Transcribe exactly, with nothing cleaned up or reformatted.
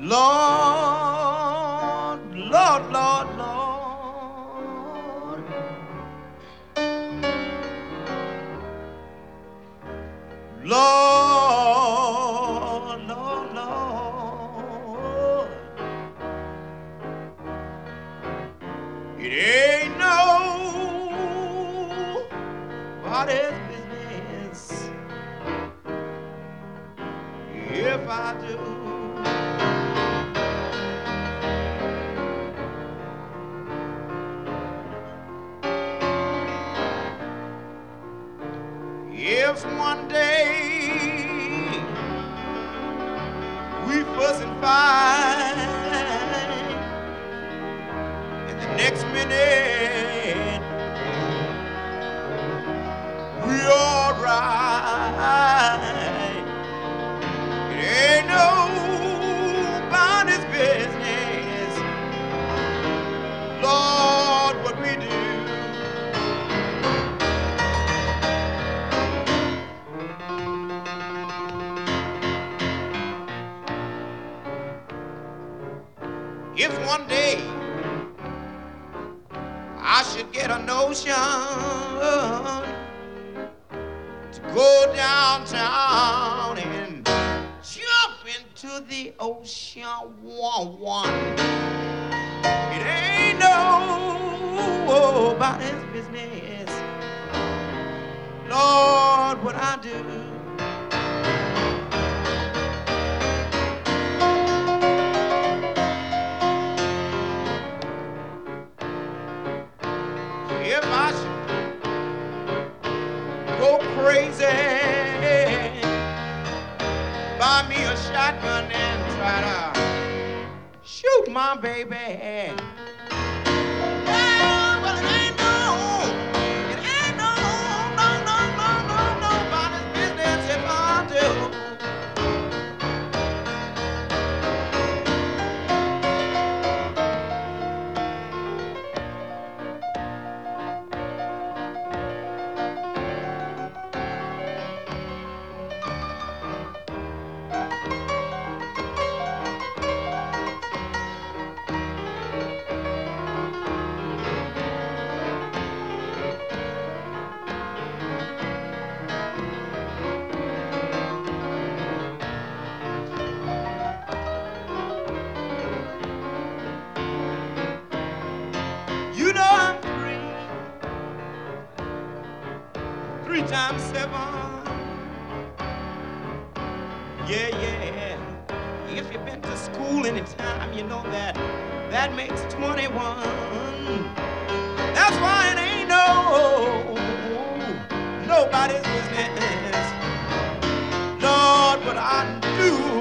Lord, Lord, Lord, Lord. Lord, Lord, Lord. It ain't nobody's business if I do. If one day we fuss and fight, and the next minute we all right, it ain't nobody's business, Lord, what we do. If one day I should get a notion to go downtown and jump into the ocean one one, it ain't nobody's business, Lord, what I do. If I should go crazy, buy me a shotgun and try to shoot my baby. Well, well, it ain't no, it ain't no, no, no, no, no, nobody's business if I do. You know I'm three, three times seven. Yeah, yeah. If you've been to school any time, you know that that makes twenty-one. That's why it ain't no nobody's business, Lord, what I do.